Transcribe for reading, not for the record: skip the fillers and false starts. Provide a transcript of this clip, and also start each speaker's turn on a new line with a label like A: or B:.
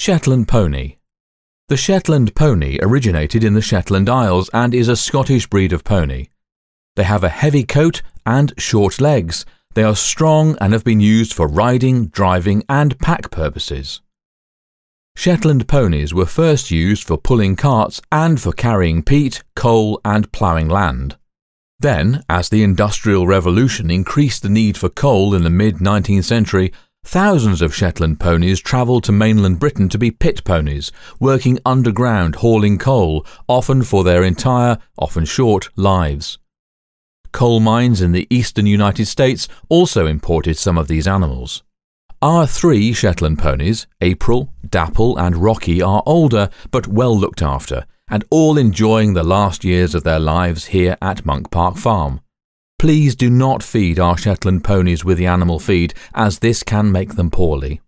A: Shetland Pony. The Shetland Pony originated in the Shetland Isles and is a Scottish breed of pony. They have a heavy coat and short legs. They are strong and have been used for riding, driving and pack purposes. Shetland ponies were first used for pulling carts and for carrying peat, coal and ploughing land. Then, as the Industrial Revolution increased the need for coal in the mid-19th century, thousands of Shetland ponies travelled to mainland Britain to be pit ponies, working underground hauling coal, often for their entire, often short, lives. Coal mines in the eastern United States also imported some of these animals. Our 3 Shetland ponies, April, Dapple and Rocky, are older but well looked after, and all enjoying the last years of their lives here at Monk Park Farm. Please do not feed our Shetland ponies with the animal feed, as this can make them poorly.